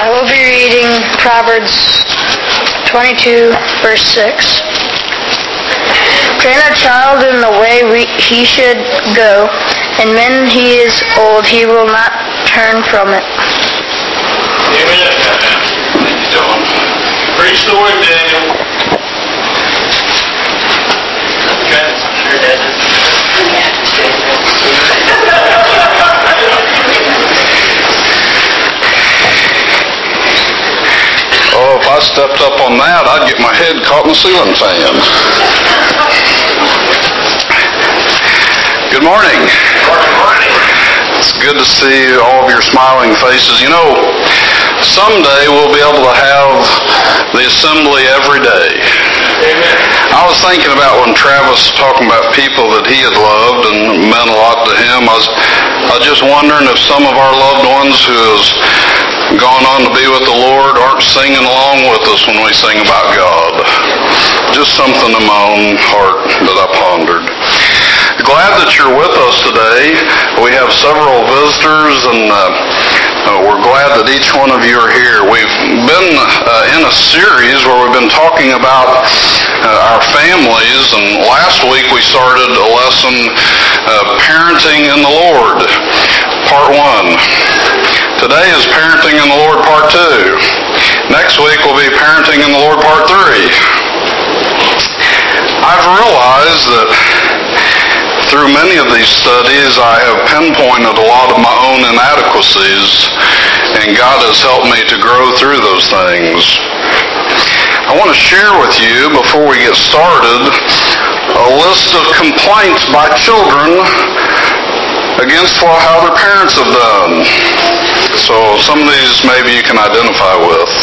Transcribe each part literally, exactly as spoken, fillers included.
I will be reading Proverbs twenty-two, verse six. Train a child in the way we, he should go, and when he is old, he will not turn from it. Amen. Preach the word, Daniel. Okay. Sure, Dad. Oh, if I stepped up on that, I'd get my head caught in the ceiling fan. Good morning. Good morning. It's good to see all of your smiling faces. You know, someday we'll be able to have the assembly every day. Amen. I was thinking about when Travis was talking about people that he had loved and meant a lot to him. I was, I was just wondering if some of our loved ones who has gone on to be with the Lord aren't singing along with us when we sing about God. Just something in my own heart that I pondered. Glad that you're with us today. We have several visitors, and uh, uh, we're glad that each one of you are here. We've been uh, in a series where we've been talking about uh, our families, and last week we started a lesson, uh, Parenting in the Lord, Part one. Today is Parenting in the Lord, Part two. Next week will be Parenting in the Lord, Part three. I've realized that through many of these studies, I have pinpointed a lot of my own inadequacies, and God has helped me to grow through those things. I want to share with you, before we get started, a list of complaints by children against how their parents have done. So some of these maybe you can identify with.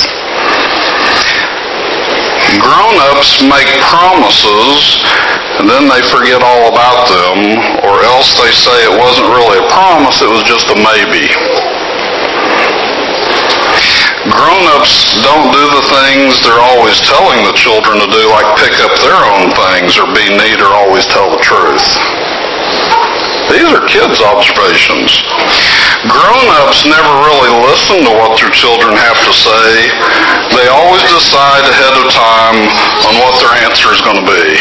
Grown-ups make promises and then they forget all about them, or else they say it wasn't really a promise, it was just a maybe. Grown-ups don't do the things they're always telling the children to do, like pick up their own things or be neat or always tell the truth. These are kids' observations. Grown-ups never really listen to what their children have to say. They always decide ahead of time on what their answer is going to be.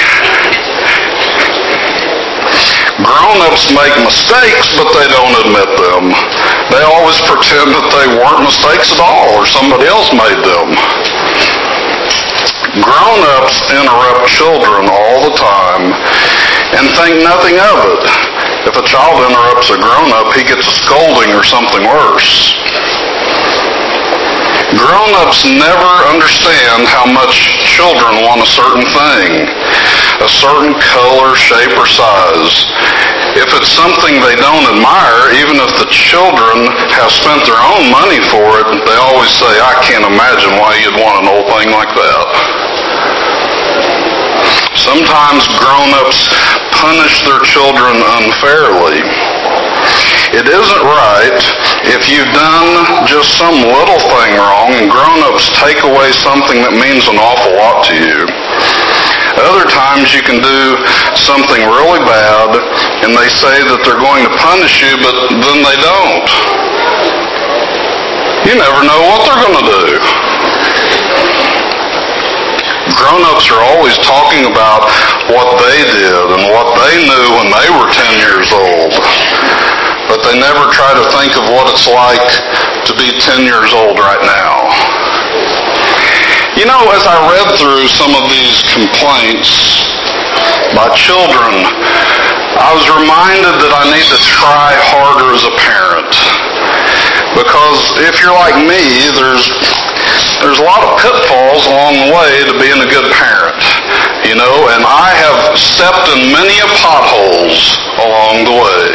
Grown-ups make mistakes, but they don't admit them. They always pretend that they weren't mistakes at all, or somebody else made them. Grown-ups interrupt children all the time and think nothing of it. If a child interrupts a grown-up, he gets a scolding or something worse. Grown-ups never understand how much children want a certain thing, a certain color, shape, or size. If it's something they don't admire, even if the children have spent their own money for it, they always say, I can't imagine why you'd want an old thing like that. Sometimes grown-ups punish their children unfairly. It isn't right if you've done just some little thing wrong and grown-ups take away something that means an awful lot to you. Other times you can do something really bad and they say that they're going to punish you, but then they don't. You never know what they're going to do. Grown-ups are always talking about what they did and what they knew when they were ten years old. But they never try to think of what it's like to be ten years old right now. You know, as I read through some of these complaints by children, I was reminded that I need to try harder as a parent. Because if you're like me, there's there's a lot of pitfalls along the way to being a good parent. You know, and I have stepped in many a potholes along the way.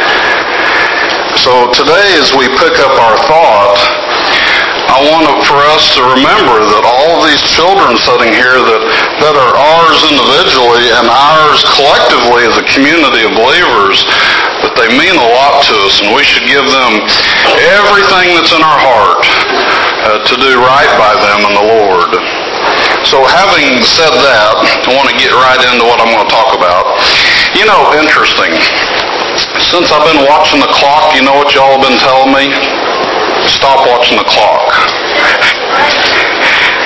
So today, as we pick up our thought, I want for us to remember that all of these children sitting here that, that are ours individually and ours collectively as a community of believers, that they mean a lot to us, and we should give them everything that's in our heart uh, to do right by them in the Lord. So having said that, I want to get right into what I'm going to talk about. You know, interesting. Since I've been watching the clock, you know what y'all have been telling me? Stop watching the clock.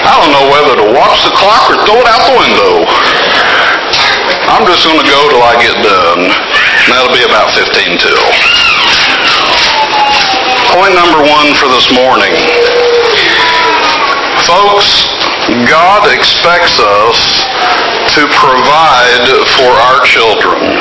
I don't know whether to watch the clock or throw it out the window. I'm just going to go till I get done. And that'll be about fifteen till. Point number one for this morning. Folks, God expects us to provide for our children.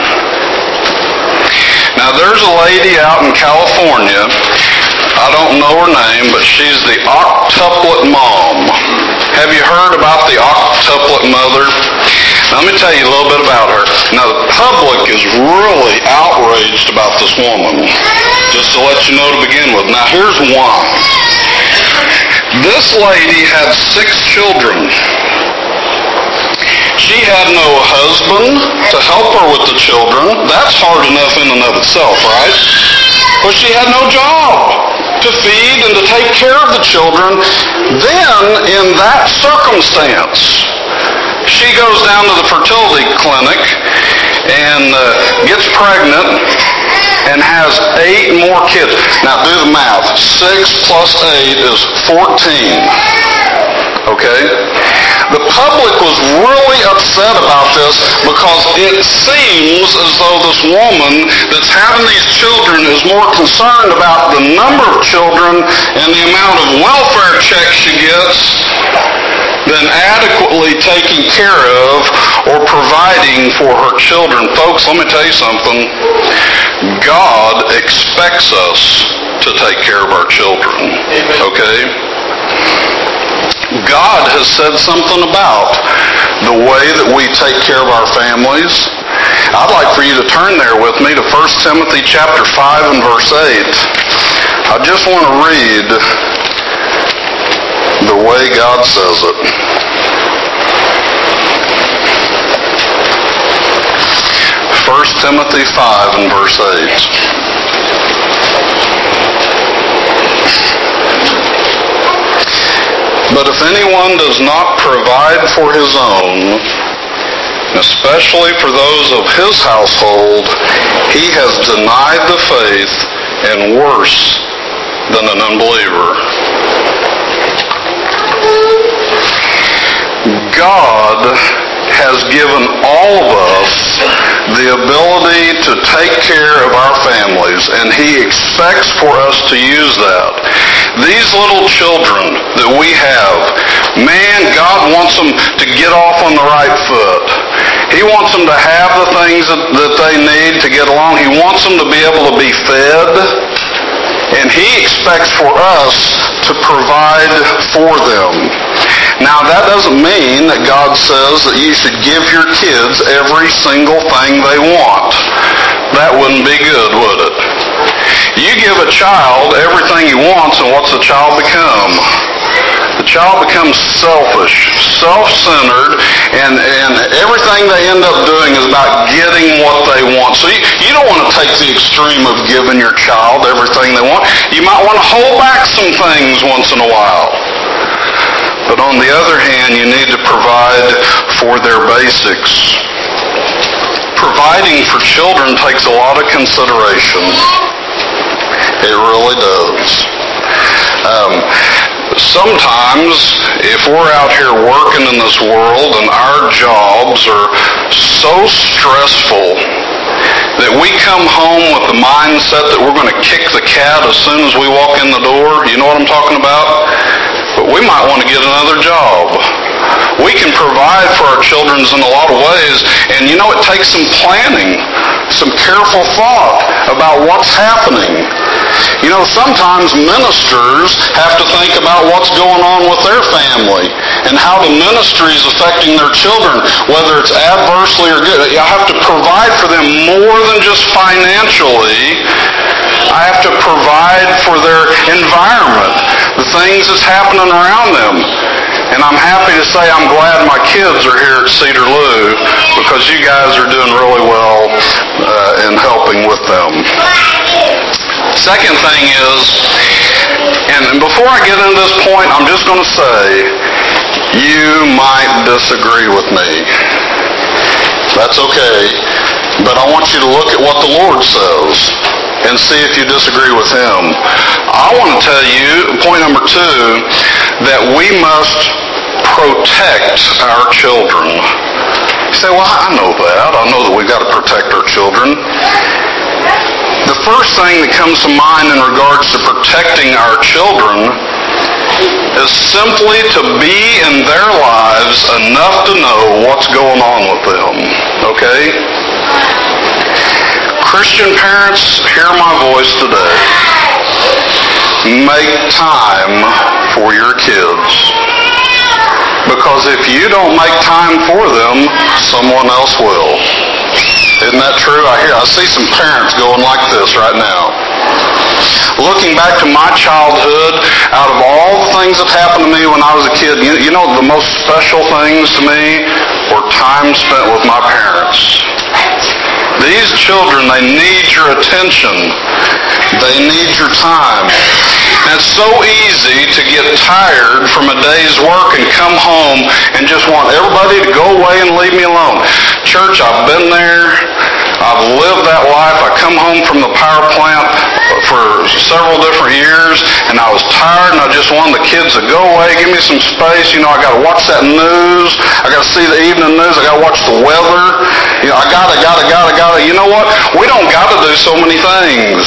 Now, there's a lady out in California, I don't know her name, but she's the octuplet mom. Have you heard about the octuplet mother? Let me tell you a little bit about her. Now, the public is really outraged about this woman, just to let you know to begin with. Now, here's why. This lady had six children. She had no husband to help her with the children. That's hard enough in and of itself, right? But she had no job to feed and to take care of the children. Then, in that circumstance, she goes down to the fertility clinic and uh, gets pregnant and has eight more kids. Now, do the math. Six plus eight is fourteen. Okay? The public was really upset about this because it seems as though this woman that's having these children is more concerned about the number of children and the amount of welfare checks she gets than adequately taking care of or providing for her children. Folks, let me tell you something. God expects us to take care of our children. Okay? God has said something about the way that we take care of our families. I'd like for you to turn there with me to First Timothy chapter five and verse eight. I just want to read the way God says it. First Timothy five and verse eight. But if anyone does not provide for his own, especially for those of his household, he has denied the faith and worse than an unbeliever. God has given all of us the ability to take care of our families, and He expects for us to use that. These little children that we have, man, God wants them to get off on the right foot. He wants them to have the things that, that they need to get along. He wants them to be able to be fed. And He expects for us to provide for them. Now, that doesn't mean that God says that you should give your kids every single thing they want. That wouldn't be good, would it? You give a child everything he wants, and what's the child become? The child becomes selfish, self-centered, and, and everything they end up doing is about getting what they want. So you, you don't want to take the extreme of giving your child everything they want. You might want to hold back some things once in a while. But on the other hand, you need to provide for their basics. Providing for children takes a lot of consideration. It really does. Um, sometimes, if we're out here working in this world and our jobs are so stressful that we come home with the mindset that we're going to kick the cat as soon as we walk in the door, you know what I'm talking about? But we might want to get another job. We can provide for our children in a lot of ways, and you know, it takes some planning, some careful thought about what's happening. You know, sometimes ministers have to think about what's going on with their family and how the ministry is affecting their children, whether it's adversely or good. I have to provide for them more than just financially. I have to provide for their environment, the things that's happening around them. And I'm happy to say I'm glad my kids are here at Cedar Lou because you guys are doing really well uh, in helping with them. Second thing is, and before I get into this point, I'm just going to say, you might disagree with me. That's okay. But I want you to look at what the Lord says and see if you disagree with Him. I want to tell you, point number two, that we must protect our children. You say, well, I know that. I know that we've got to protect our children. The first thing that comes to mind in regards to protecting our children is simply to be in their lives enough to know what's going on with them. Okay? Christian parents, hear my voice today. Make time for your kids. Because if you don't make time for them, someone else will. Isn't that true? I hear, I see some parents going like this right now. Looking back to my childhood, out of all the things that happened to me when I was a kid, you, you know the most special things to me were time spent with my parents. These children, they need your attention. They need your time. And it's so easy to get tired from a day's work and come home and just want everybody to go away and leave me alone. Church, I've been there. I've lived that life. I come home from the power plant for several different years, and I was tired, and I just wanted the kids to go away, give me some space. You know, I got to watch that news. I got to see the evening news. I got to watch the weather. You know, I got to, got to, got to, got to. You know what? We don't got to do so many things.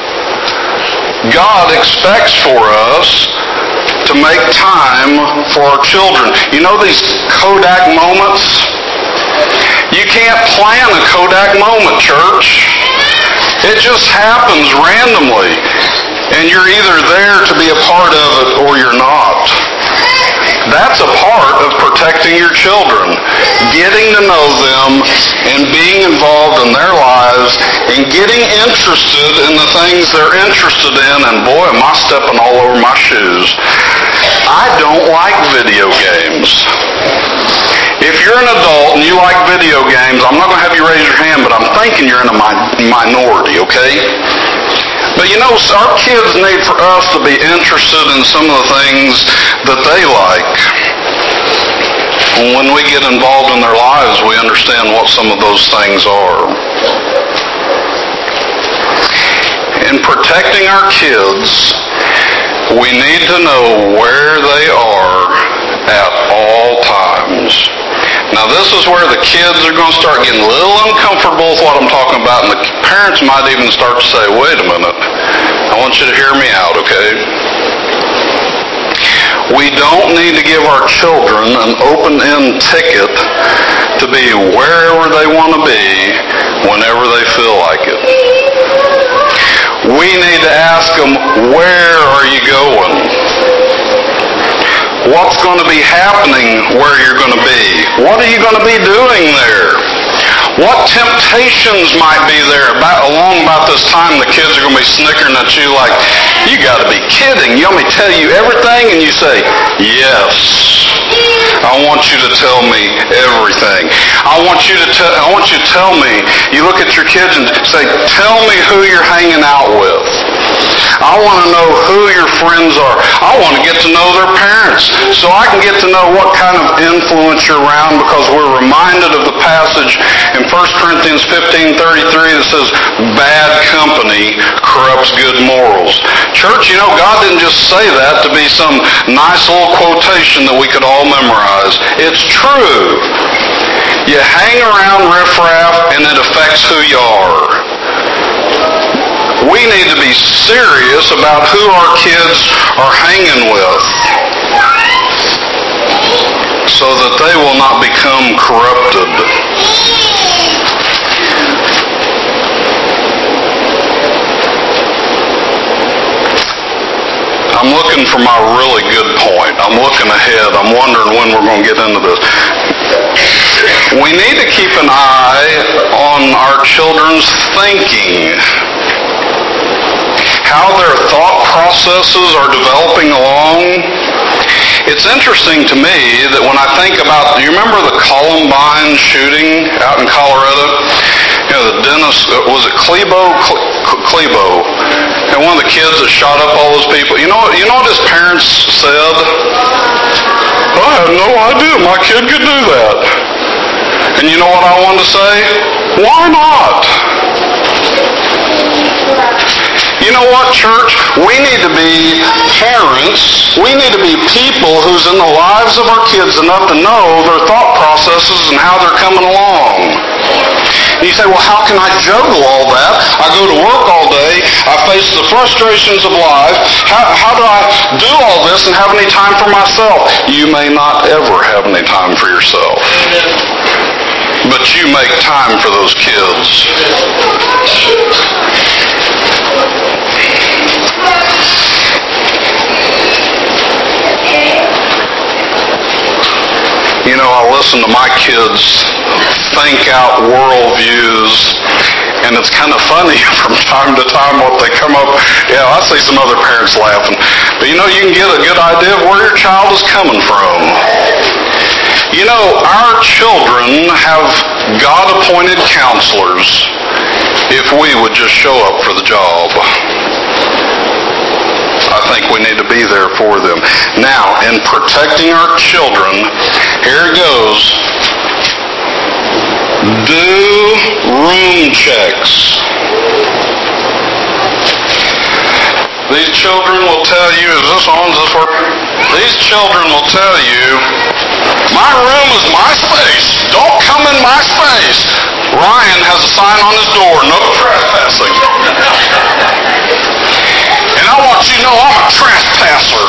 God expects for us to make time for our children. You know these Kodak moments? You can't plan a Kodak moment, church. It just happens randomly. And you're either there to be a part of it or you're not. That's a part of protecting your children. Getting to know them and being involved in their lives and getting interested in the things they're interested in. And boy, am I stepping all over my shoes. I don't like video games. If you're an adult and you like video games, I'm not going to have you raise your hand, but I'm thinking you're in a mi- minority, okay? But you know, our kids need for us to be interested in some of the things that they like. When we get involved in their lives, we understand what some of those things are. In protecting our kids, we need to know where they are at all times. Now, this is where the kids are going to start getting a little uncomfortable with what I'm talking about, and the parents might even start to say, wait a minute, I want you to hear me out, okay? We don't need to give our children an open-end ticket to be wherever they want to be whenever they feel like it. We need to ask them, where are you going? What's going to be happening where you're going to be? What are you going to be doing there? What temptations might be there? About, along about this time, the kids are going to be snickering at you like, you got to be kidding. You want me to tell you everything? And you say, yes. I want you to tell me everything. I want you to tell. I want you to tell me. You look at your kids and say, tell me who you're hanging out with. I want to know who your friends are. I want to get to know their parents so I can get to know what kind of influence you're around, because we're reminded of the passage in First Corinthians fifteen thirty-three that says, bad company corrupts good morals. Church, you know, God didn't just say that to be some nice little quotation that we could all memorize. It's true. You hang around riffraff and it affects who you are. We need to be serious about who our kids are hanging with so that they will not become corrupted. I'm looking for my really good point. I'm looking ahead. I'm wondering when we're going to get into this. We need to keep an eye on our children's thinking, how their thought processes are developing along. It's interesting to me that when I think about, do you remember the Columbine shooting out in Colorado? You know, the dentist, was it Klebo? Klebo. And one of the kids that shot up all those people. You know, you know what his parents said? I had no idea my kid could do that. And you know what I wanted to say? Why not? You know what, church? We need to be parents. We need to be people who's in the lives of our kids enough to know their thought processes and how they're coming along. And you say, well, how can I juggle all that? I go to work all day. I face the frustrations of life. How, how do I do all this and have any time for myself? You may not ever have any time for yourself. But you make time for those kids. You know, I listen to my kids think out worldviews, and it's kind of funny from time to time what they come up. Yeah, I see some other parents laughing. But you know, you can get a good idea of where your child is coming from. You know, our children have God-appointed counselors if we would just show up for the job. I think we need to be there for them. Now, in protecting our children, here it goes. Do room checks. These children will tell you, is this on? Is this working? These children will tell you, my room is my space. Don't come in my space. Ryan has a sign on his door, no trespassing. And I want you to know I'm a trespasser.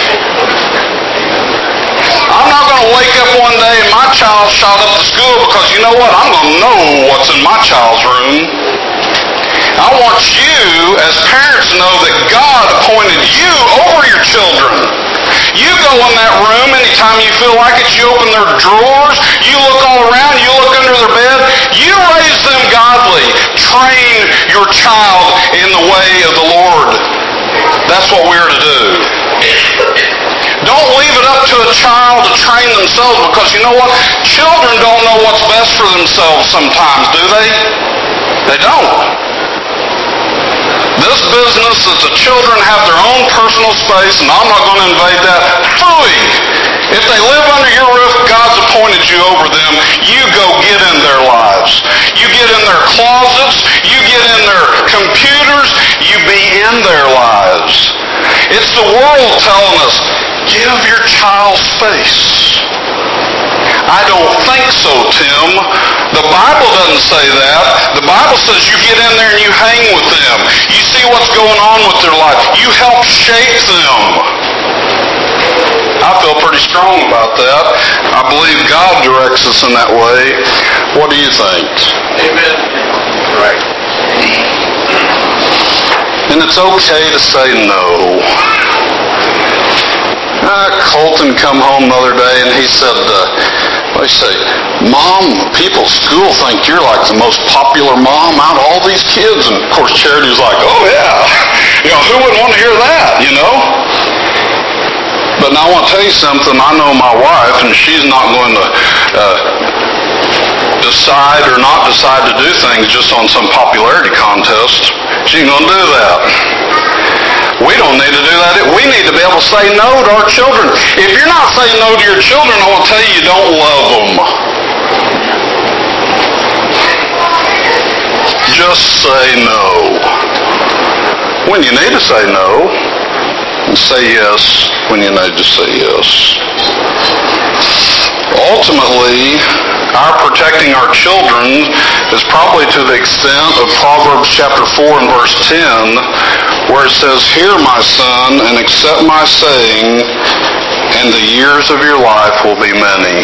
I'm not going to wake up one day and my child shot up to school because you know what? I'm going to know what's in my child's room. I want you as parents to know that God appointed you over your children. You go in that room anytime you feel like it. You open their drawers. You look all around. You look under their bed. You raise them godly. Train your child in the way of the Lord. That's what we're to do. Don't leave it up to a child to train themselves because you know what? Children don't know what's best for themselves sometimes, do they? They don't. This business that the children have their own personal space and I'm not going to invade that, phooey. If they live under your roof, God's appointed you over them. You go get in their lives. You get in their closets. You get in their computers. You be in their lives. It's the world telling us, give your child space. I don't think so, Tim. The Bible doesn't say that. The Bible says you get in there and you hang with them. You see what's going on with their life. You help shape them. I feel pretty strong about that. I believe God directs us in that way. What do you think? Amen. Right. And it's okay to say no. Uh, Colton come home the other day and he said, uh, what did he say? Mom, people at school think you're like the most popular mom out of all these kids. And of course Charity was like, oh yeah. You know, who wouldn't want to hear that, you know? But now I want to tell you something. I know my wife and she's not going to uh, decide or not decide to do things just on some popularity contest. She ain't going to do that. We don't need to do that. We need to be able to say no to our children. If you're not saying no to your children, I want to tell you, you don't love them. Just say no when you need to say no, and say yes when you need to say yes. Ultimately, our protecting our children is probably to the extent of Proverbs chapter four and verse ten, where it says, hear my son, and accept my saying, and the years of your life will be many.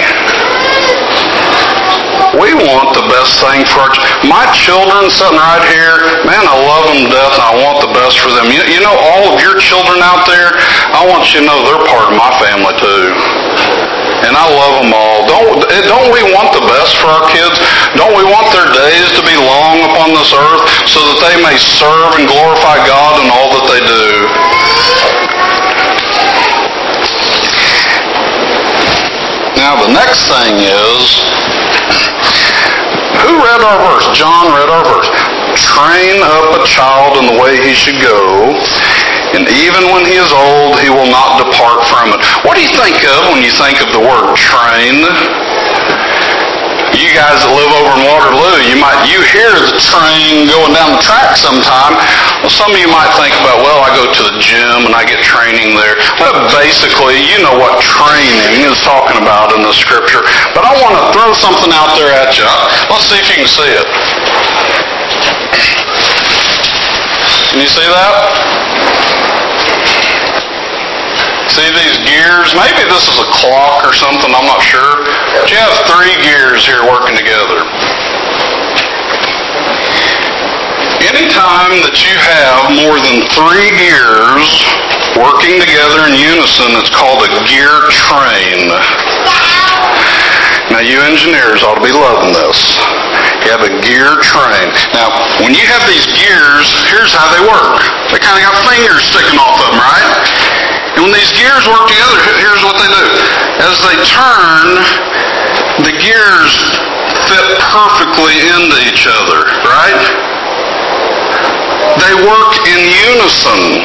We want the best thing for our ch- my children sitting right here, man, I love them to death and I want the best for them. You, you know, all of your children out there, I want you to know they're part of my family too. And I love them all. Don't, don't we want the best for our kids? Don't we want their days to be long upon this earth so that they may serve and glorify God in all that they do? Now the next thing is, who read our verse? John read our verse. Train up a child in the way he should go, and even when he is old, he will not depart from it. What do you think of when you think of the word train? You guys that live over in Waterloo, you might you hear the train going down the track sometime. Well, some of you might think about, well, I go to the gym and I get training there. Well, basically, you know what training is talking about in the scripture. But I want to throw something out there at you. Let's see if you can see it. Can you see that? See these gears? Maybe this is a clock or something, I'm not sure. But you have three gears here working together. Anytime that you have more than three gears working together in unison, it's called a gear train. Now you engineers ought to be loving this. You have a gear train. Now, when you have these gears, here's how they work. They kind of got fingers sticking off of them, right? And when these gears work together, here's what they do. As they turn, the gears fit perfectly into each other, right? They work in unison.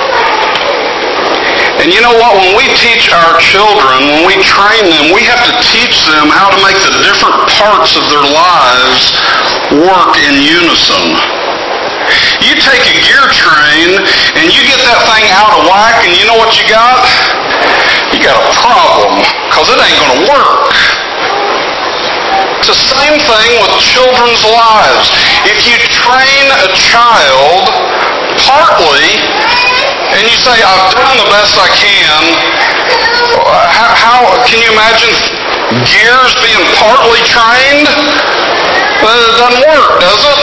And you know what? When we teach our children, when we train them, we have to teach them how to make the different parts of their lives work in unison. You take a gear train and you get that thing out of whack, and you know what you got? You got a problem, because it ain't going to work. It's the same thing with children's lives. If you train a child partly, and you say, I've done the best I can, how, how can you imagine gears being partly trained? Well, it doesn't work, does it?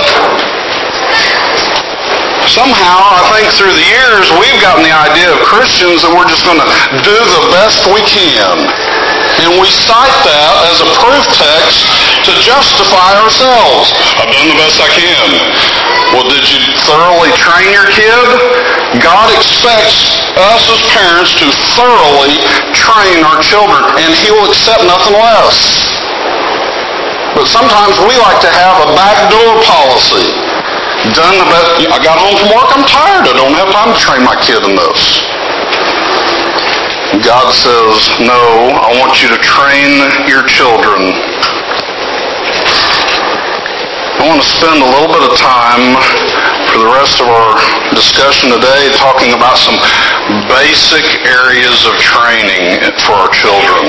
Somehow, I think through the years, we've gotten the idea of Christians that we're just going to do the best we can. And we cite that as a proof text to justify ourselves. I've done the best I can. Well, did you thoroughly train your kid? God expects us as parents to thoroughly train our children, and He will accept nothing less. But sometimes we like to have a backdoor policy. Done the best. I got home from work, I'm tired. I don't have time to train my kid in this. God says, no, I want you to train your children. I want to spend a little bit of time for the rest of our discussion today talking about some basic areas of training for our children.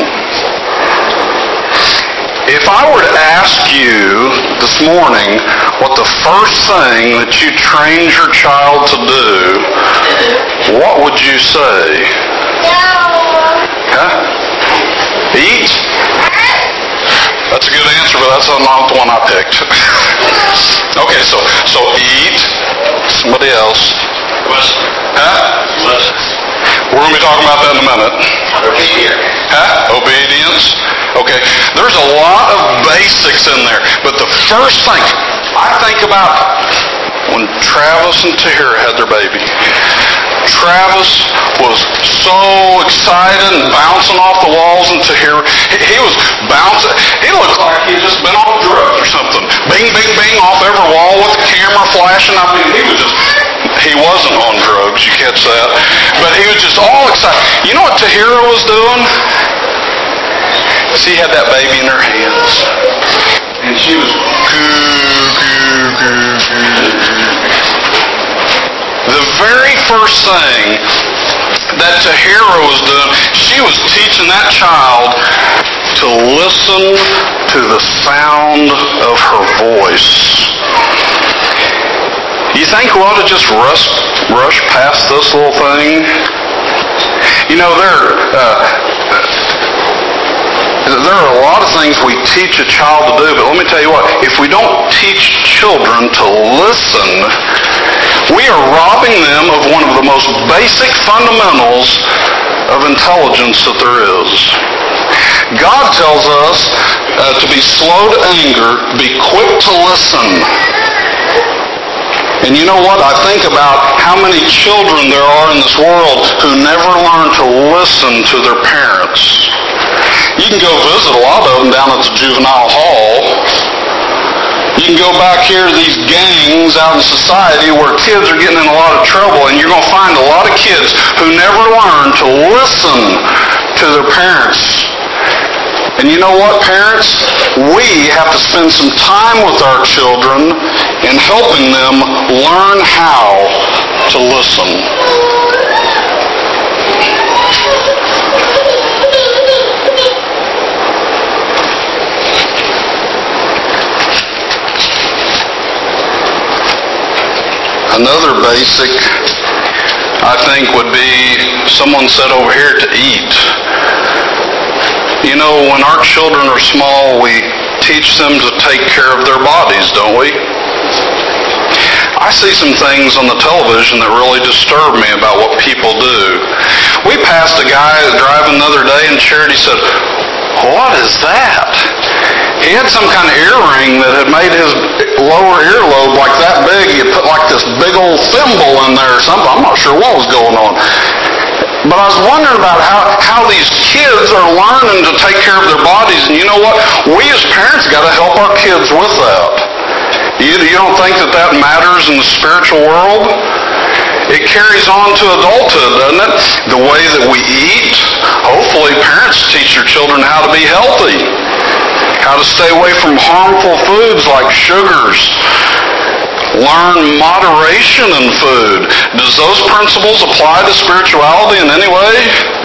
If I were to ask you this morning what the first thing that you trained your child to do, what would you say? Huh? Eat? That's a good answer, but that's not the one I picked. Okay, so so eat. Somebody else. Huh? We're going to be talking about that in a minute. Obedience. Huh? Obedience. Okay. There's a lot of basics in there, but the first thing I think about when Travis and Tahira had their baby, Travis was so excited and bouncing off the walls, and Tahira, he, he was bouncing. He looked like he'd just been off drugs or something. Bing, bing, bing off every wall with the camera flashing. I mean, he was just, he wasn't on drugs, you catch that? But he was just all excited. You know what Tahira was doing? She had that baby in her hands. And she was coo, coo, coo, coo. The very first thing that Tahira was doing, she was teaching that child to listen to the sound of her voice. You think we ought to just rush, rush past this little thing? You know, there, uh, there are a lot of things we teach a child to do, but let me tell you what, if we don't teach children to listen, we are robbing them of one of the most basic fundamentals of intelligence that there is. God tells us uh, to be slow to anger, be quick to listen. And you know what? I think about how many children there are in this world who never learn to listen to their parents. You can go visit a lot of them down at the juvenile hall. You can go back here to these gangs out in society where kids are getting in a lot of trouble, and you're going to find a lot of kids who never learn to listen to their parents. And you know what, parents? We have to spend some time with our children in helping them learn how to listen. Another basic, I think, would be, someone said over here, to eat. You know, when our children are small, we teach them to take care of their bodies, don't we? I see some things on the television that really disturb me about what people do. We passed a guy driving the other day in Charity, said, "What is that?" He had some kind of earring that had made his lower earlobe like that big. He had put like this big old thimble in there or something. I'm not sure what was going on. But I was wondering about how, how these kids are learning to take care of their bodies. And you know what? We as parents got to help our kids with that. You, you don't think that that matters in the spiritual world? It carries on to adulthood, doesn't it? The way that we eat. Hopefully parents teach your children how to be healthy. How to stay away from harmful foods like sugars. Learn moderation in food. Does those principles apply to spirituality in any way?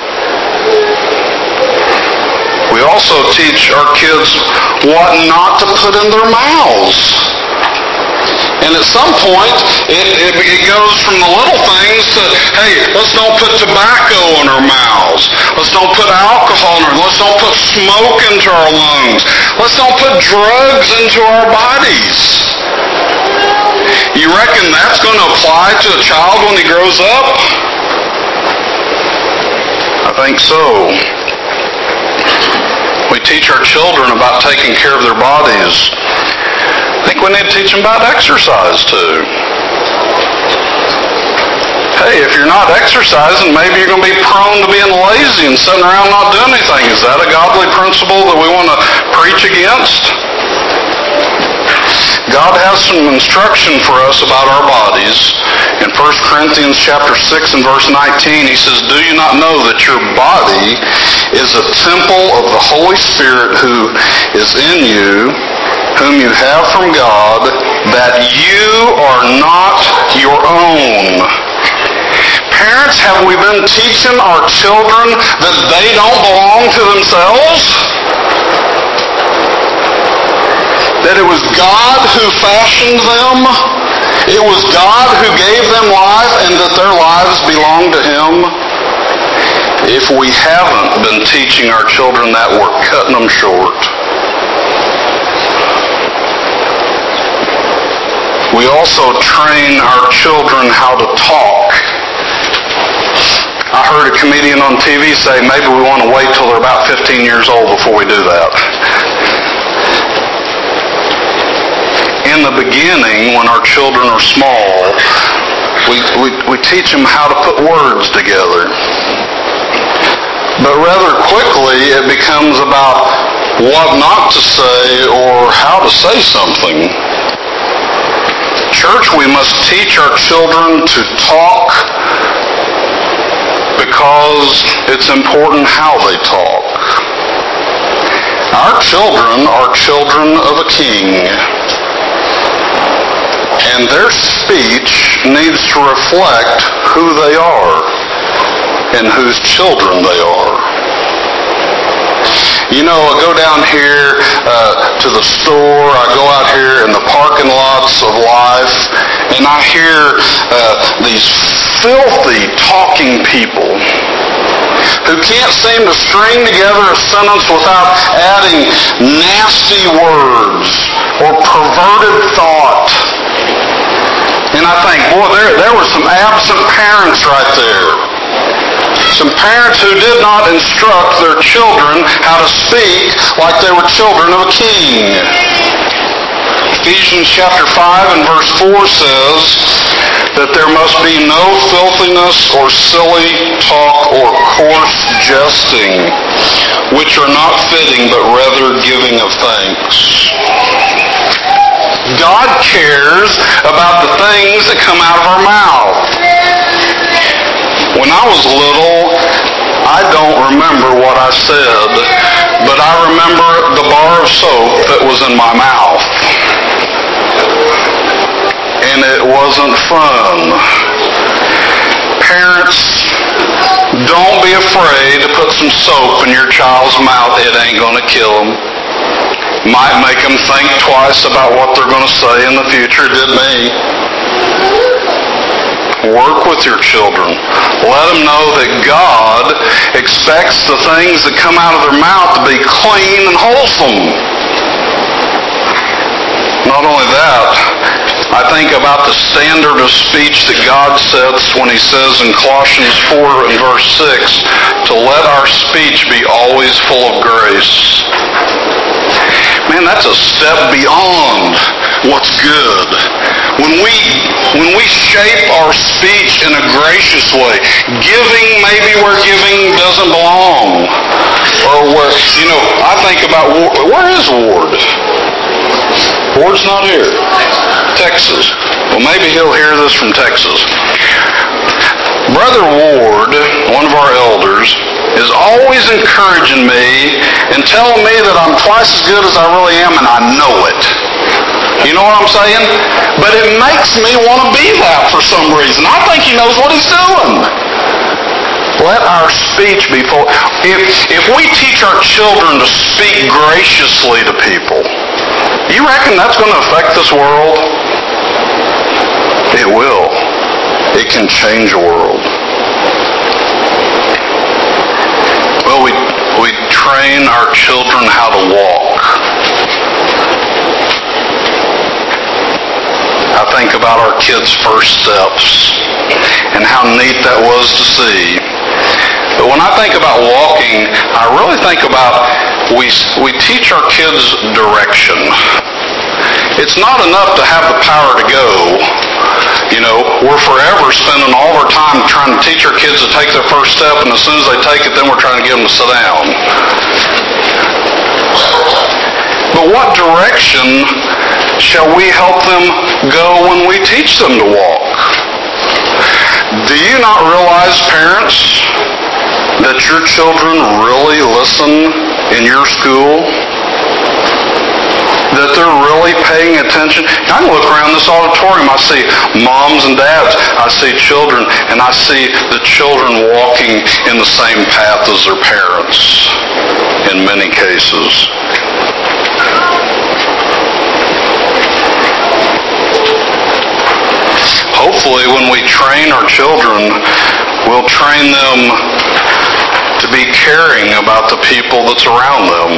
We also teach our kids what not to put in their mouths. And at some point, it, it, it goes from the little things to, hey, let's don't put tobacco in our mouths. Let's don't put alcohol in our mouths. Let's don't put smoke into our lungs. Let's don't put drugs into our bodies. You reckon that's going to apply to a child when he grows up? I think so. We teach our children about taking care of their bodies. I think we need to teach them about exercise too. Hey, if you're not exercising, maybe you're going to be prone to being lazy and sitting around not doing anything. Is that a godly principle that we want to preach against? God has some instruction for us about our bodies. In First Corinthians chapter six and verse nineteen, he says, "Do you not know that your body is a temple of the Holy Spirit who is in you, whom you have from God, that you are not your own?" Parents, have we been teaching our children that they don't belong to themselves? That it was God who fashioned them? It was God who gave them life and that their lives belong to Him? If we haven't been teaching our children that, we're cutting them short. We also train our children how to talk. I heard a comedian on T V say maybe we want to wait till they're about fifteen years old before we do that. In the beginning, when our children are small, we, we, we teach them how to put words together. But rather quickly, it becomes about what not to say or how to say something. Church, we must teach our children to talk because it's important how they talk. Our children are children of a king. And their speech needs to reflect who they are and whose children they are. You know, I go down here uh, to the store, I go out here in the parking lots of life, and I hear uh, these filthy talking people who can't seem to string together a sentence without adding nasty words or perverted thought. And I think, boy, there, there were some absent parents right there. Some parents who did not instruct their children how to speak like they were children of a king. Ephesians chapter five and verse four says that there must be no filthiness or silly talk or coarse jesting, which are not fitting but rather giving of thanks. God cares about the things that come out of our mouth. When I was little, I don't remember what I said, but I remember the bar of soap that was in my mouth. And it wasn't fun. Parents, don't be afraid to put some soap in your child's mouth. It ain't going to kill them. Might make them think twice about what they're going to say in the future. It did me. Work with your children. Let them know that God expects the things that come out of their mouth to be clean and wholesome. Not only that, I think about the standard of speech that God sets when He says in Colossians four and verse six, to let our speech be always full of grace. Man, that's a step beyond what's good. When we when we shape our speech in a gracious way, giving maybe where giving doesn't belong, or where, you know, I think about, where is Ward? Ward's not here. Texas. Well, maybe he'll hear this from Texas. Brother Ward, one of our elders, is always encouraging me and telling me that I'm twice as good as I really am, and I know it. You know what I'm saying? But it makes me want to be that for some reason. I think he knows what he's doing. Let our speech be full. If, if we teach our children to speak graciously to people, you reckon that's going to affect this world? It will. It can change a world. Well, we, we train our children how to walk. I think about our kids' first steps and how neat that was to see. But when I think about walking, I really think about we we teach our kids direction. It's not enough to have the power to go. You know, we're forever spending all our time trying to teach our kids to take their first step, and as soon as they take it, then we're trying to get them to sit down. But what direction shall we help them go when we teach them to walk? Do you not realize, parents, that your children really listen in your school? That they're really paying attention? I can look around this auditorium. I see moms and dads. I see children. And I see the children walking in the same path as their parents in many cases. Hopefully, when we train our children, we'll train them to be caring about the people that's around them.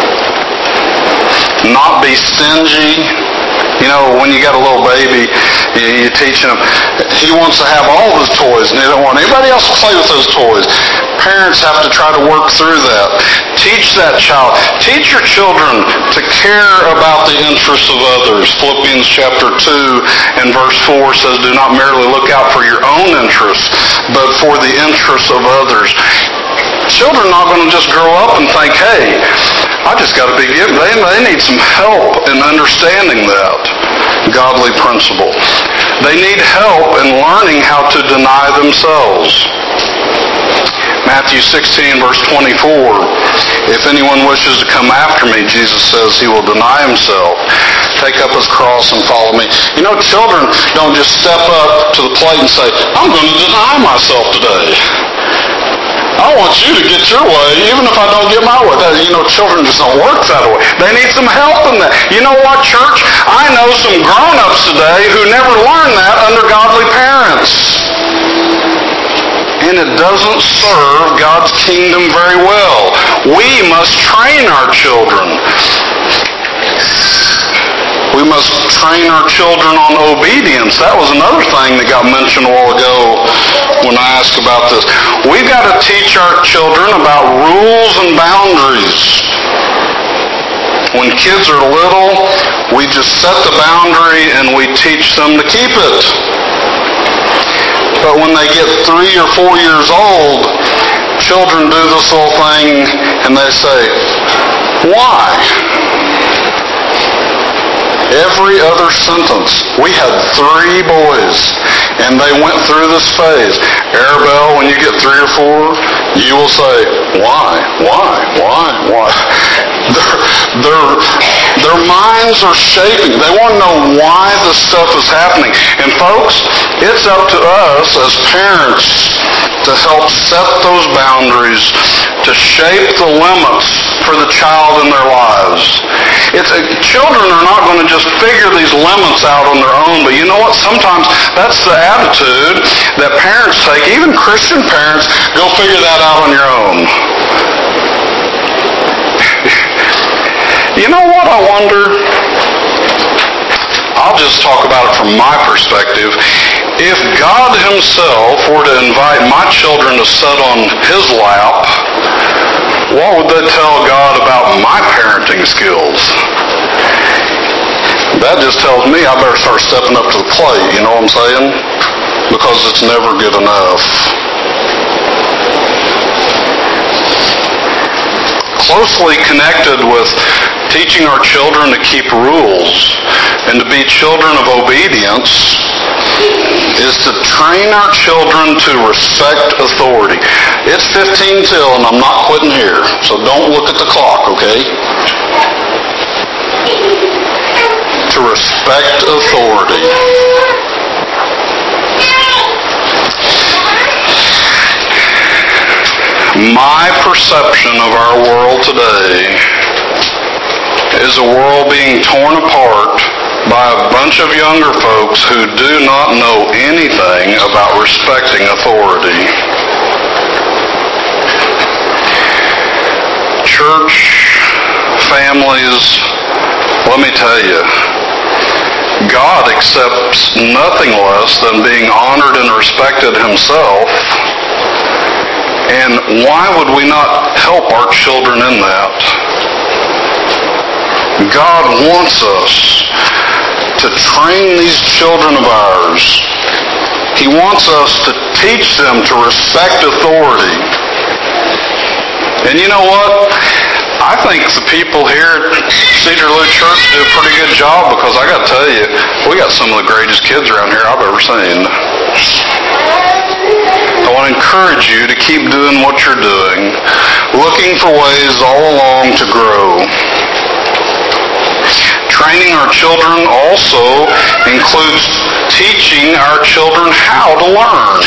Not be stingy. You know, when you got a little baby, you, you teach him, he wants to have all his toys, and he don't want anybody else to play with those toys. Parents have to try to work through that. Teach that child. Teach your children to care about the interests of others. Philippians chapter two and verse four says, do not merely look out for your own interests, but for the interests of others. Children are not going to just grow up and think, hey, I just got to be given. They, they need some help in understanding that godly principle. They need help in learning how to deny themselves. Matthew sixteen, verse twenty-four, if anyone wishes to come after me, Jesus says, he will deny himself, take up his cross and follow me. You know, children don't just step up to the plate and say, I'm going to deny myself today. I want you to get your way, even if I don't get my way. That, you know, children just don't work that way. They need some help in that. You know what, church? I know some grown-ups today who never learned that under godly parents. And it doesn't serve God's kingdom very well. We must train our children. We must train our children on obedience. That was another thing that got mentioned a while ago when I asked about this. We've got to teach our children about rules and boundaries. When kids are little, we just set the boundary and we teach them to keep it. But when they get three or four years old, children do this little thing and they say, why? Every other sentence. We had three boys, and they went through this phase. Arabelle, when you get three or four, you will say, Why? Why? Why? Why? Their, their, their minds are shaping. They want to know why this stuff is happening. And folks, it's up to us as parents to help set those boundaries, to shape the limits for the child in their lives. It's, uh, children are not going to just figure these limits out on their own, but you know what? Sometimes that's the attitude that parents take. Even Christian parents, go figure that out on your own. You know what I wonder? I'll just talk about it from my perspective. If God himself were to invite my children to sit on his lap, what would they tell God about my parenting skills? That just tells me I better start stepping up to the plate, you know what I'm saying? Because it's never good enough. Closely connected with teaching our children to keep rules and to be children of obedience is to train our children to respect authority. It's fifteen till and I'm not quitting here, so don't look at the clock, okay? To respect authority. My perception of our world today is a world being torn apart by a bunch of younger folks who do not know anything about respecting authority. Church, families, let me tell you, God accepts nothing less than being honored and respected himself. And why would we not help our children in that? God wants us to train these children of ours. He wants us to teach them to respect authority. And you know what? I think the people here at Cedar Lou Church do a pretty good job, because I got to tell you, we got some of the greatest kids around here I've ever seen. I want to encourage you to keep doing what you're doing, looking for ways all along to grow. Training our children also includes teaching our children how to learn.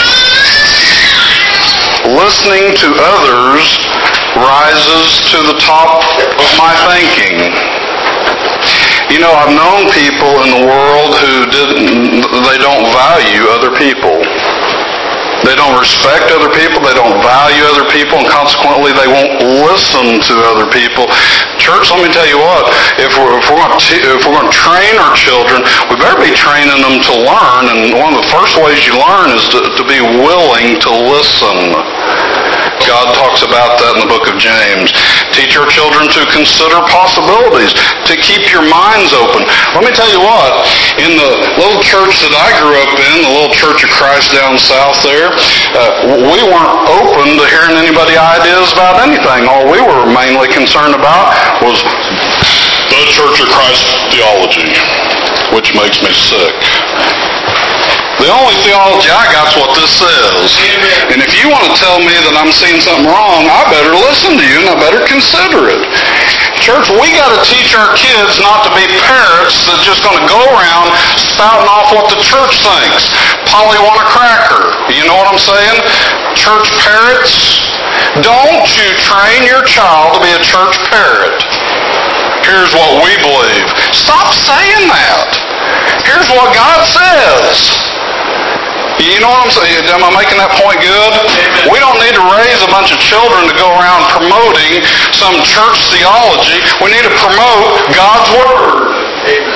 Listening to others rises to the top of my thinking. You know, I've known people in the world who didn't, they don't value other people. They don't respect other people, they don't value other people, and consequently they won't listen to other people. Church, let me tell you what, if we're, if we're, going, to t- if we're going to train our children, we better be training them to learn, and one of the first ways you learn is to, to be willing to listen. God talks about that in the book of James. Teach our children to consider possibilities, to keep your minds open. Let me tell you what, in the little church that I grew up in, the little Church of Christ down south there, uh, we weren't open to hearing anybody ideas about anything. All we were mainly concerned about was the Church of Christ theology, which makes me sick. The only theology I got is what this says. And if you want to tell me that I'm seeing something wrong, I better listen to you and I better consider it. Church, we got to teach our kids not to be parrots that just going to go around spouting off what the church thinks. Polly want a cracker. You know what I'm saying? Church parrots. Don't you train your child to be a church parrot. Here's what we believe. Stop saying that. Here's what God says. You know what I'm saying? Am I making that point good? Amen. We don't need to raise a bunch of children to go around promoting some church theology. We need to promote God's Word. Amen.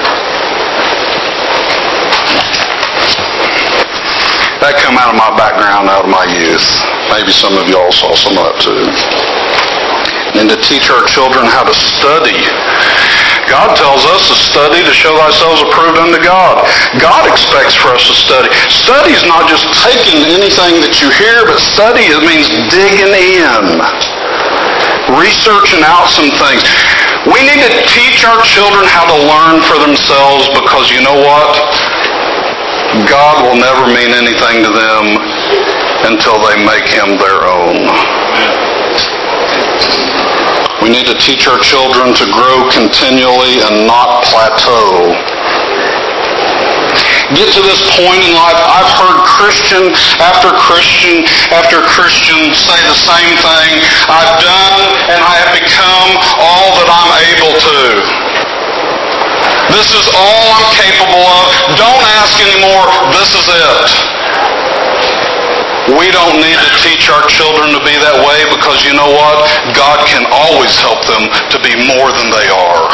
That come out of my background, out of my youth. Maybe some of y'all saw some of that too. And to teach our children how to study. God tells us to study to show thyself approved unto God. God expects for us to study. Study is not just taking anything that you hear, but study, it means digging in. Researching out some things. We need to teach our children how to learn for themselves, because you know what? God will never mean anything to them until they make him their own. We need to teach our children to grow continually and not plateau. Get to this point in life. I've heard Christian after Christian after Christian say the same thing. I've done and I have become all that I'm able to. This is all I'm capable of. Don't ask anymore. This is it. We don't need to teach our children to be that way, because you know what? God can always help them to be more than they are.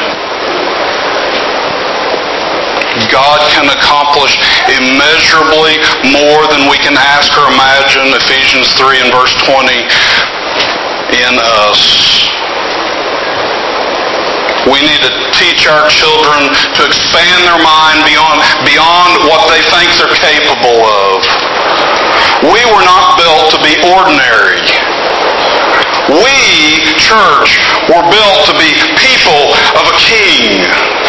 God can accomplish immeasurably more than we can ask or imagine, Ephesians three and verse twenty, in us. We need to teach our children to expand their mind beyond, beyond what they think they're capable of. We were not built to be ordinary. We, church, were built to be people of a king.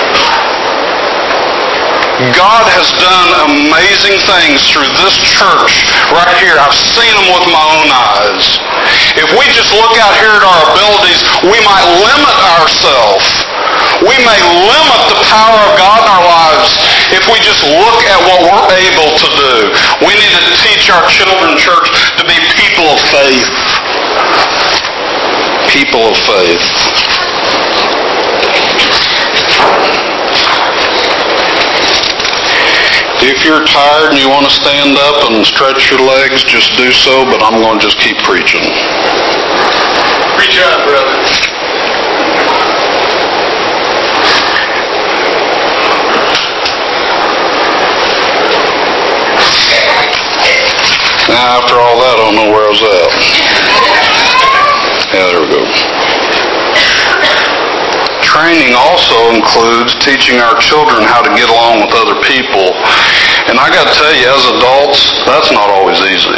God has done amazing things through this church right here. I've seen them with my own eyes. If we just look out here at our abilities, we might limit ourselves. We may limit the power of God in our lives if we just look at what we're able to do. We need to teach our children, church, to be people of faith. People of faith. If you're tired and you want to stand up and stretch your legs, just do so, but I'm going to just keep preaching. Preach on, brother. Now, after all that, I don't know where I was at. Yeah, there we go. Training also includes teaching our children how to get along with other people. And I got to tell you, as adults, that's not always easy.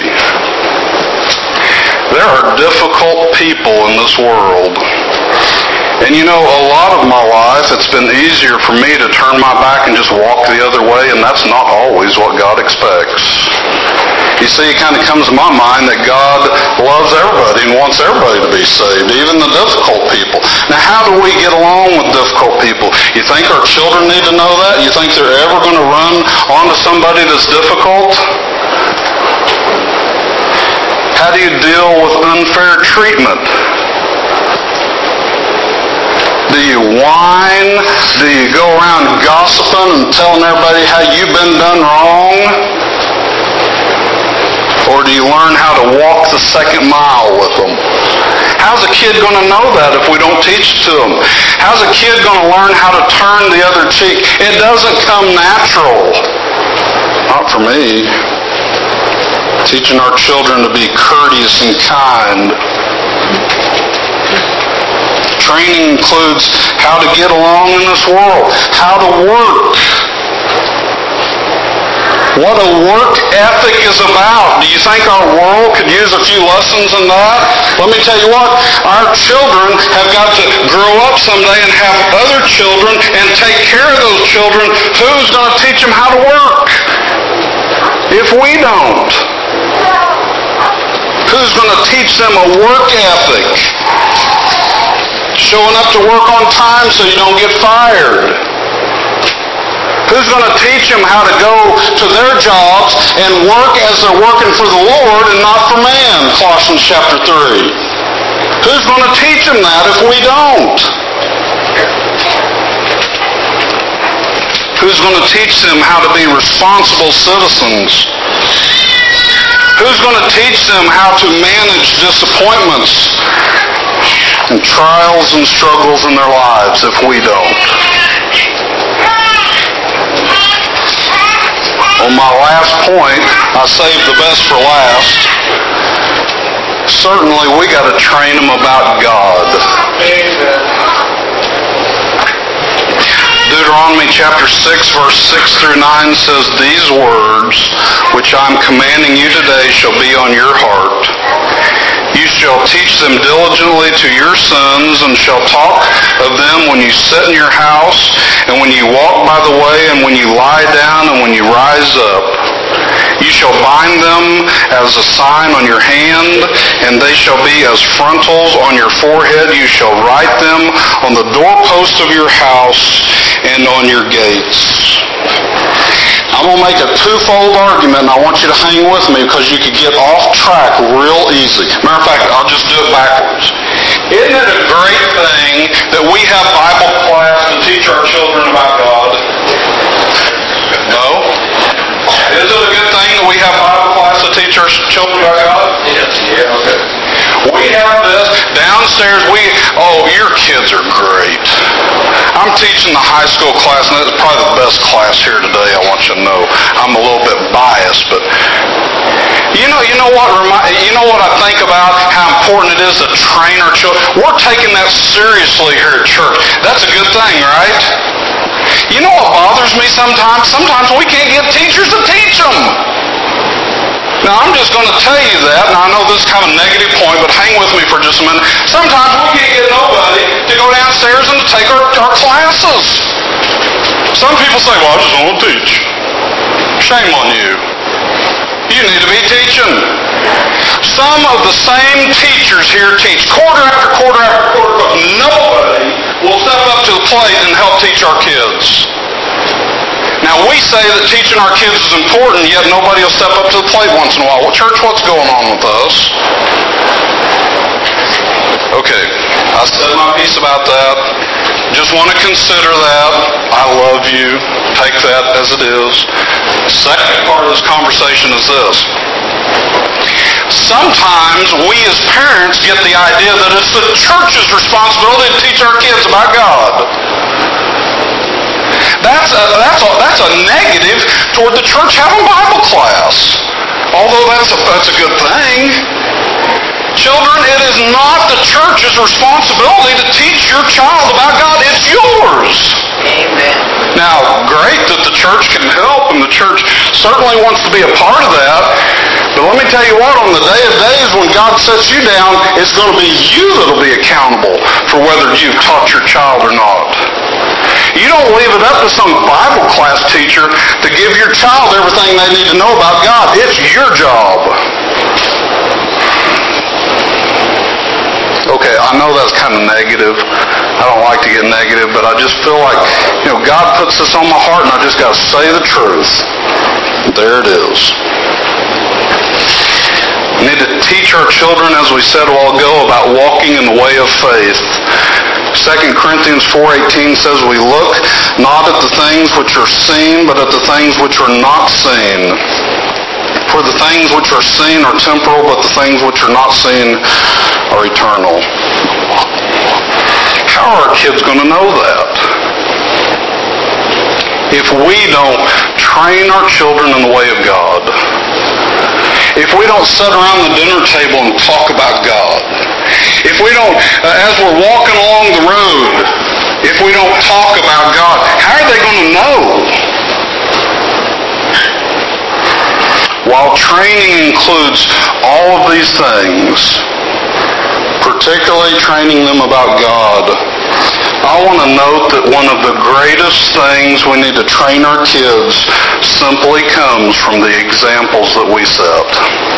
There are difficult people in this world. And you know, a lot of my life, it's been easier for me to turn my back and just walk the other way, and that's not always what God expects. You see, it kind of comes to my mind that God loves everybody and wants everybody to be saved, even the difficult people. Now, how do we get along with difficult people? You think our children need to know that? You think they're ever going to run onto somebody that's difficult? How do you deal with unfair treatment? Do you whine? Do you go around gossiping and telling everybody how you've been done wrong? Or do you learn how to walk the second mile with them? How's a kid going to know that if we don't teach it to them? How's a kid going to learn how to turn the other cheek? It doesn't come natural. Not for me. Teaching our children to be courteous and kind. Training includes how to get along in this world, how to work. What a work ethic is about. Do you think our world could use a few lessons in that? Let me tell you what, our children have got to grow up someday and have other children and take care of those children. Who's going to teach them how to work? If we don't. Who's going to teach them a work ethic? Showing up to work on time so you don't get fired. Who's going to teach them how to go to their jobs and work as they're working for the Lord and not for man? Colossians chapter three. Who's going to teach them that if we don't? Who's going to teach them how to be responsible citizens? Who's going to teach them how to manage disappointments and trials and struggles in their lives if we don't? On my last point, I saved the best for last. Certainly, we got to train them about God. Amen. Deuteronomy chapter six, verse six through nine says, "These words which I'm commanding you today shall be on your heart. You shall teach them diligently to your sons, and shall talk of them when you sit in your house, and when you walk by the way, and when you lie down, and when you rise up. You shall bind them as a sign on your hand, and they shall be as frontals on your forehead. You shall write them on the doorpost of your house and on your gates. I'm going to make a twofold argument, and I want you to hang with me because you could get off track real easy. Matter of fact, I'll just do it backwards. Isn't it a great thing that we have Bible class to teach our children about God? No? Is it a good thing that we have Bible class to teach our children about God? Yes. Yeah, okay. We have this downstairs. We oh, your kids are great. I'm teaching the high school class, and that's probably the best class here today. I want you to know. I'm a little bit biased, but you know, you know what? You know what I think about how important it is to train our children. We're taking that seriously here at church. That's a good thing, right? You know what bothers me sometimes? Sometimes we can't get teachers to teach them. Now, I'm just going to tell you that, and I know this is kind of a negative point, but hang with me for just a minute. Sometimes we can't get nobody to go downstairs and to take our, our classes. Some people say, well, I just don't want to teach. Shame on you. You need to be teaching. Some of the same teachers here teach quarter after quarter after quarter, but nobody will step up to the plate and help teach our kids. Now, we say that teaching our kids is important, yet nobody will step up to the plate once in a while. Well, church, what's going on with us? Okay, I said my piece about that. Just want to consider that. I love you. Take that as it is. Second part of this conversation is this. Sometimes we as parents get the idea that it's the church's responsibility to teach our kids about God. That's a, that's a, that's a negative toward the church having Bible class. Although that's a, that's a good thing. Children, it is not the church's responsibility to teach your child about God. It's yours. Amen. Now, great that the church can help, and the church certainly wants to be a part of that. But let me tell you what, on the day of days when God sets you down, it's going to be you that will be accountable for whether you've taught your child or not. You don't leave it up to some Bible class teacher to give your child everything they need to know about God. It's your job. Okay, I know that's kind of negative. I don't like to get negative, but I just feel like, you know, God puts this on my heart, and I just got to say the truth. There it is. We need to teach our children, as we said a while ago, about walking in the way of faith. Second Corinthians four eighteen says, we look not at the things which are seen, but at the things which are not seen. For the things which are seen are temporal, but the things which are not seen are eternal. How are our kids going to know that? If we don't train our children in the way of God, if we don't sit around the dinner table and talk about God, if we don't, uh, as we're walking along the road, if we don't talk about God, how are they going to know? While training includes all of these things, particularly training them about God, I want to note that one of the greatest things we need to train our kids simply comes from the examples that we set.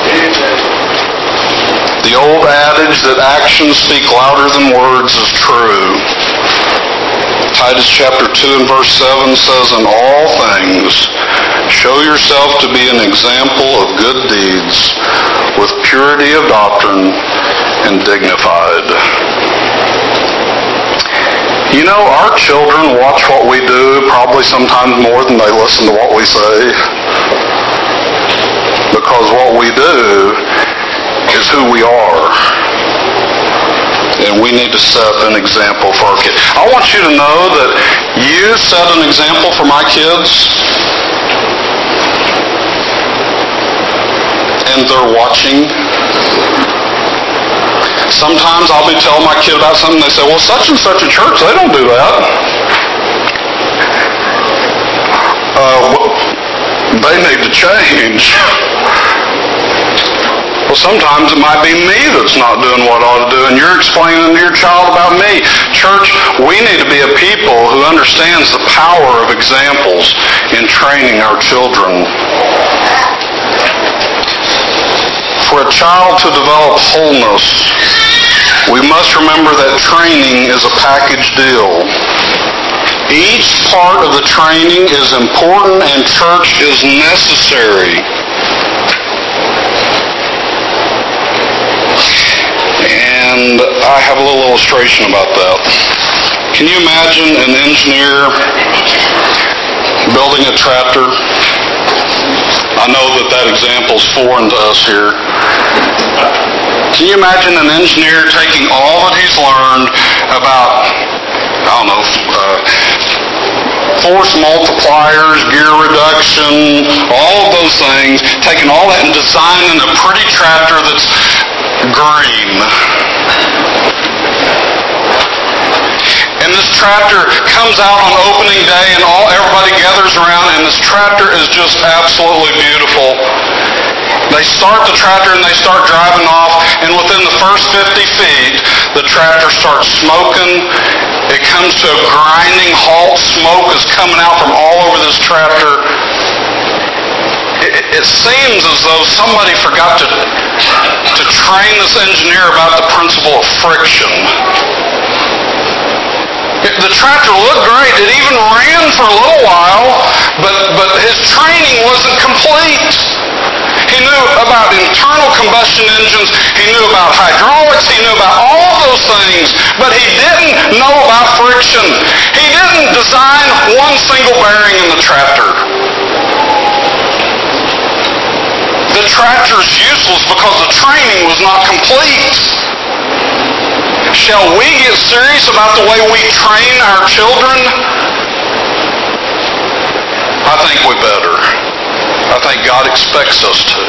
The old adage that actions speak louder than words is true. Titus chapter two and verse seven says, in all things, show yourself to be an example of good deeds, with purity of doctrine and dignified. You know, our children watch what we do probably sometimes more than they listen to what we say. Because what we do is who we are. And we need to set an example for our kids. I want you to know that you set an example for my kids. And they're watching. Sometimes I'll be telling my kid about something, they say, well, such and such a church, they don't do that. Uh, they need to change. Well, sometimes it might be me that's not doing what I ought to do, and you're explaining to your child about me today, church, we need to be a people who understands the power of examples in training our children. For a child to develop wholeness, we must remember that training is a package deal. Each part of the training is important and church is necessary. And I have a little illustration about that. Can you imagine an engineer building a tractor? I know that that example's foreign to us here. Can you imagine an engineer taking all that he's learned about, I don't know, uh, force multipliers, gear reduction, all of those things, taking all that and designing a pretty tractor that's green. And this tractor comes out on opening day and all everybody gathers around and this tractor is just absolutely beautiful. They start the tractor and they start driving off, and within the first fifty feet, the tractor starts smoking. It comes to a grinding halt. Smoke is coming out from all over this tractor. It, it seems as though somebody forgot to, to train this engineer about the principle of friction. The tractor looked great. It even ran for a little while, but, but his training wasn't complete. He knew about internal combustion engines. He knew about hydraulics. He knew about all of those things, but he didn't know about friction. He didn't design one single bearing in the tractor. The tractor's useless because the training was not complete. Shall we get serious about the way we train our children? I think we better. I think God expects us to.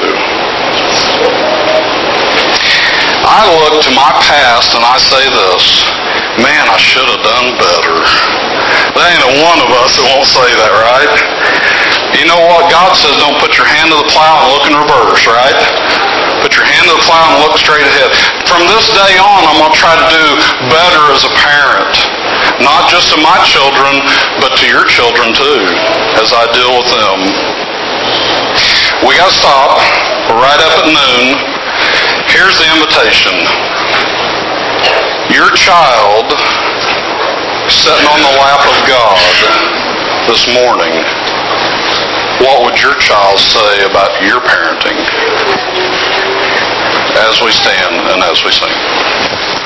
I look to my past and I say this, man, I should have done better. There ain't a one of us that won't say that, right? You know what? God says don't put your hand to the plow and look in reverse, right? Put your hand to the plow and look straight ahead. From this day on, I'm going to try to do better as a parent. Not just to my children, but to your children too, as I deal with them. We got to stop. We're right up at noon. Here's the invitation. Your child sitting on the lap of God this morning, what would your child say about your parenting? As we stand and as we sing.